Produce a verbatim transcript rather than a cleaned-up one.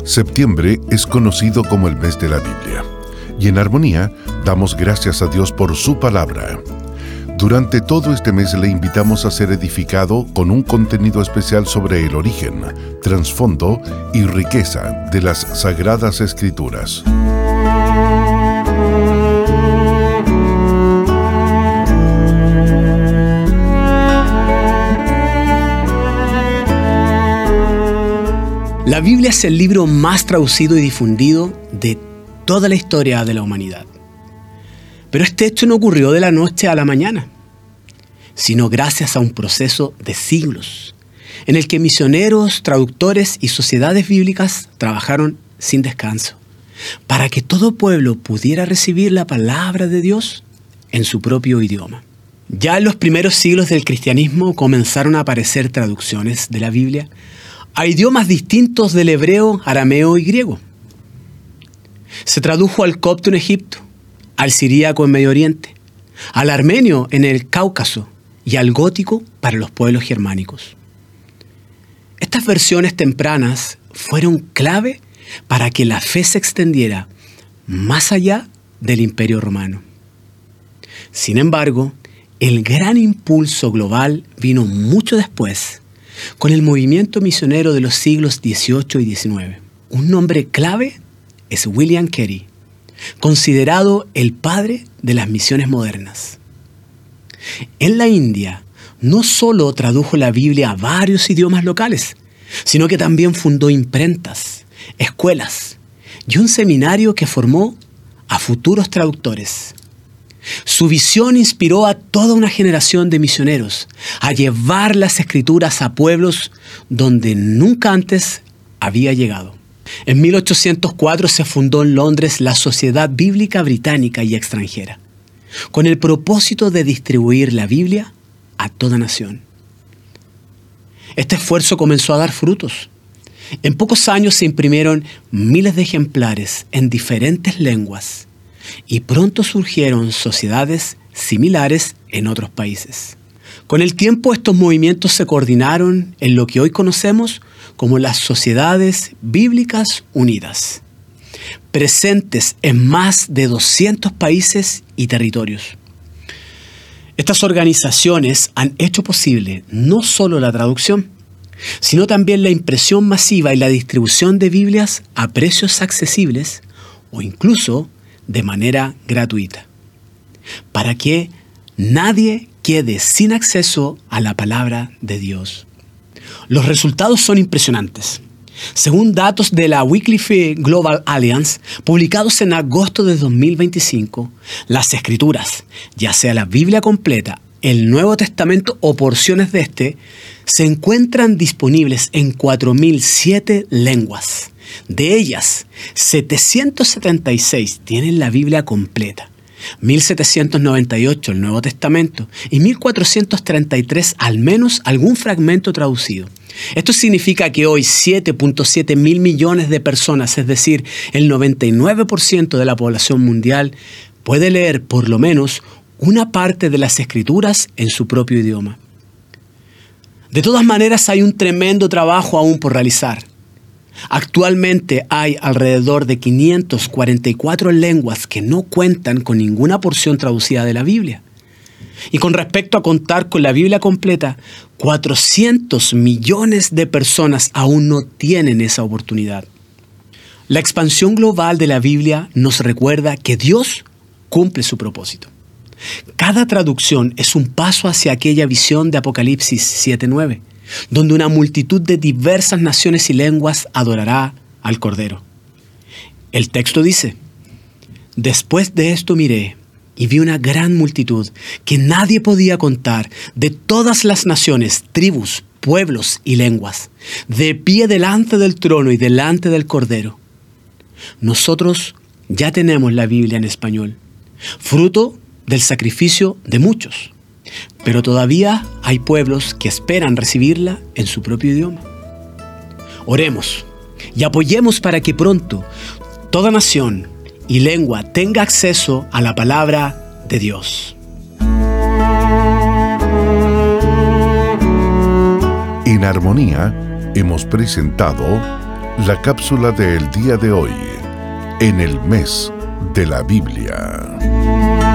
Septiembre es conocido como el mes de la Biblia, y en Armonía damos gracias a Dios por su palabra. Durante todo este mes le invitamos a ser edificado con un contenido especial sobre el origen, trasfondo y riqueza de las Sagradas Escrituras. La Biblia es el libro más traducido y difundido de toda la historia de la humanidad. Pero este hecho no ocurrió de la noche a la mañana, sino gracias a un proceso de siglos, en el que misioneros, traductores y sociedades bíblicas trabajaron sin descanso, para que todo pueblo pudiera recibir la palabra de Dios en su propio idioma. Ya en los primeros siglos del cristianismo comenzaron a aparecer traducciones de la Biblia a idiomas distintos del hebreo, arameo y griego. Se tradujo al copto en Egipto, al siríaco en Medio Oriente, al armenio en el Cáucaso y al gótico para los pueblos germánicos. Estas versiones tempranas fueron clave para que la fe se extendiera más allá del Imperio Romano. Sin embargo, el gran impulso global vino mucho después, con el movimiento misionero de los siglos dieciocho y diecinueve. Un nombre clave es William Carey, considerado el padre de las misiones modernas. En la India, no solo tradujo la Biblia a varios idiomas locales, sino que también fundó imprentas, escuelas y un seminario que formó a futuros traductores. Su visión inspiró a toda una generación de misioneros a llevar las Escrituras a pueblos donde nunca antes había llegado. En mil ochocientos cuatro se fundó en Londres la Sociedad Bíblica Británica y Extranjera, con el propósito de distribuir la Biblia a toda nación. Este esfuerzo comenzó a dar frutos. En pocos años se imprimieron miles de ejemplares en diferentes lenguas, y pronto surgieron sociedades similares en otros países. Con el tiempo, estos movimientos se coordinaron en lo que hoy conocemos como las Sociedades Bíblicas Unidas, presentes en más de doscientos países y territorios. Estas organizaciones han hecho posible no solo la traducción, sino también la impresión masiva y la distribución de Biblias a precios accesibles o incluso de manera gratuita, para que nadie quede sin acceso a la palabra de Dios. Los resultados son impresionantes. Según datos de la Wycliffe Global Alliance, publicados en agosto de dos mil veinticinco, las Escrituras, ya sea la Biblia completa, el Nuevo Testamento o porciones de este, se encuentran disponibles en cuatro mil siete lenguas. De ellas, setecientos setenta y seis tienen la Biblia completa, mil setecientos noventa y ocho el Nuevo Testamento y mil cuatrocientos treinta y tres al menos algún fragmento traducido. Esto significa que hoy siete punto siete mil millones de personas, es decir, el noventa y nueve por ciento de la población mundial, puede leer por lo menos una parte de las Escrituras en su propio idioma. De todas maneras, hay un tremendo trabajo aún por realizar. Actualmente hay alrededor de quinientas cuarenta y cuatro lenguas que no cuentan con ninguna porción traducida de la Biblia. Y con respecto a contar con la Biblia completa, cuatrocientos millones de personas aún no tienen esa oportunidad. La expansión global de la Biblia nos recuerda que Dios cumple su propósito. Cada traducción es un paso hacia aquella visión de Apocalipsis siete nueve, donde una multitud de diversas naciones y lenguas adorará al Cordero. El texto dice: después de esto miré y vi una gran multitud que nadie podía contar, de todas las naciones, tribus, pueblos y lenguas, de pie delante del trono y delante del Cordero. Nosotros ya tenemos la Biblia en español, fruto del sacrificio de muchos. Pero todavía hay pueblos que esperan recibirla en su propio idioma. Oremos y apoyemos para que pronto toda nación y lengua tenga acceso a la palabra de Dios. En Armonía hemos presentado la cápsula del día de hoy, en el mes de la Biblia.